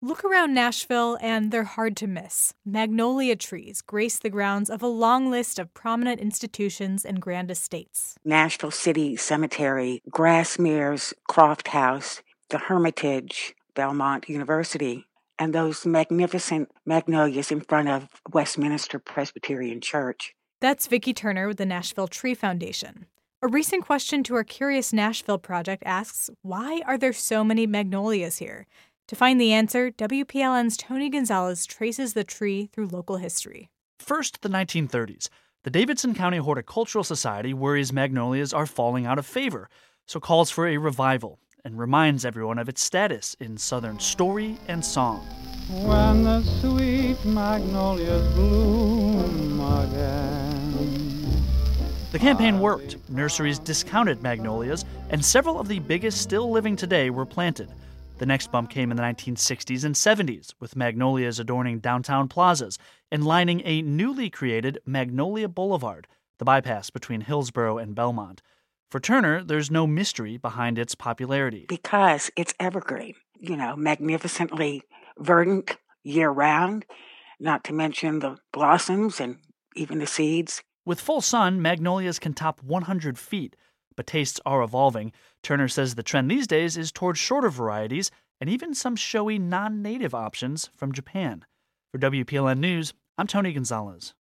Look around Nashville and they're hard to miss. Magnolia trees grace the grounds of a long list of prominent institutions and grand estates. Nashville City Cemetery, Grassmere's Croft House, the Hermitage, Belmont University, and those magnificent magnolias in front of Westminster Presbyterian Church. That's Vicki Turner with the Nashville Tree Foundation. A recent question to our Curious Nashville project asks, why are there so many magnolias here? To find the answer, WPLN's Tony Gonzalez traces the tree through local history. First, the 1930s. The Davidson County Horticultural Society worries magnolias are falling out of favor, so calls for a revival and reminds everyone of its status in Southern story and song. When the sweet magnolias bloom again. The campaign worked. Nurseries discounted magnolias, and several of the biggest still living today were planted. The next bump came in the 1960s and 70s, with magnolias adorning downtown plazas and lining a newly created Magnolia Boulevard, the bypass between Hillsborough and Belmont. For Turner, there's no mystery behind its popularity. Because it's evergreen, magnificently verdant year-round, not to mention the blossoms and even the seeds. With full sun, magnolias can top 100 feet, but tastes are evolving. Turner says the trend these days is toward shorter varieties and even some showy non-native options from Japan. For WPLN News, I'm Tony Gonzalez.